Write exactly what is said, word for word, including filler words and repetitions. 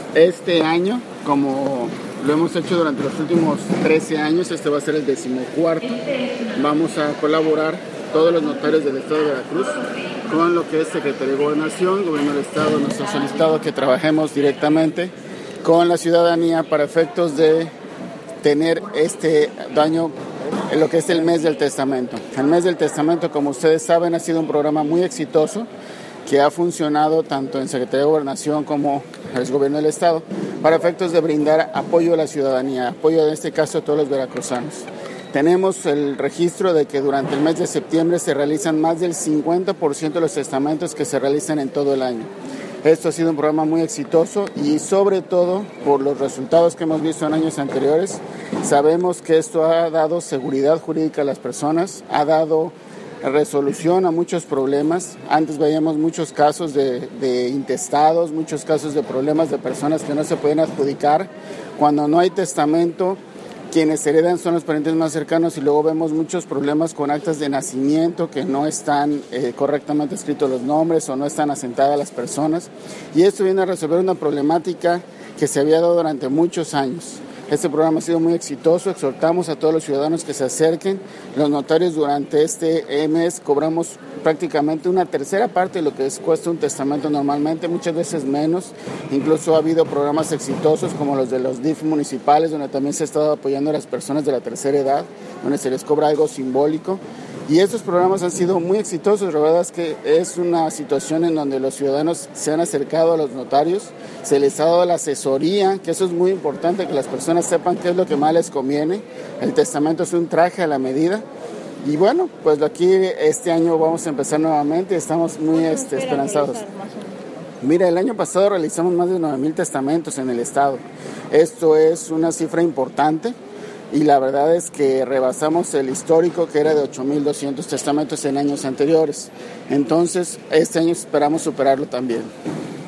Este año, como lo hemos hecho durante los últimos trece años, este va a ser el decimocuarto. Vamos a colaborar todos los notarios del Estado de Veracruz con lo que es Secretaría de Gobernación, Gobierno del Estado. Nos ha solicitado que trabajemos directamente con la ciudadanía para efectos de tener este año en lo que es el mes del testamento. El mes del testamento, como ustedes saben, ha sido un programa muy exitoso que ha funcionado tanto en Secretaría de Gobernación como en el Gobierno del Estado para efectos de brindar apoyo a la ciudadanía, apoyo en este caso a todos los veracruzanos. Tenemos el registro de que durante el mes de septiembre se realizan más del cincuenta por ciento de los testamentos que se realizan en todo el año. Esto ha sido un programa muy exitoso y sobre todo por los resultados que hemos visto en años anteriores, sabemos que esto ha dado seguridad jurídica a las personas, ha dado resolución a muchos problemas. Antes veíamos muchos casos de, de intestados, muchos casos de problemas de personas que no se pueden adjudicar. Cuando no hay testamento, quienes heredan son los parientes más cercanos y luego vemos muchos problemas con actas de nacimiento que no están eh, correctamente escritos los nombres o no están asentadas las personas. Y esto viene a resolver una problemática que se había dado durante muchos años. Este programa ha sido muy exitoso, exhortamos a todos los ciudadanos que se acerquen. Los notarios durante este mes cobramos prácticamente una tercera parte de lo que es, cuesta un testamento normalmente, muchas veces menos. Incluso ha habido programas exitosos como los de los D I F municipales, donde también se ha estado apoyando a las personas de la tercera edad, donde se les cobra algo simbólico. Y estos programas han sido muy exitosos. La verdad es que es una situación en donde los ciudadanos se han acercado a los notarios, se les ha dado la asesoría, que eso es muy importante, que las personas sepan qué es lo que más les conviene. El testamento es un traje a la medida. Y bueno, pues aquí este año vamos a empezar nuevamente y estamos muy este, esperanzados. Mira, el año pasado realizamos más de nueve mil testamentos en el estado. Esto es una cifra importante. Y la verdad es que rebasamos el histórico que era de ocho mil doscientos testamentos en años anteriores. Entonces, este año esperamos superarlo también.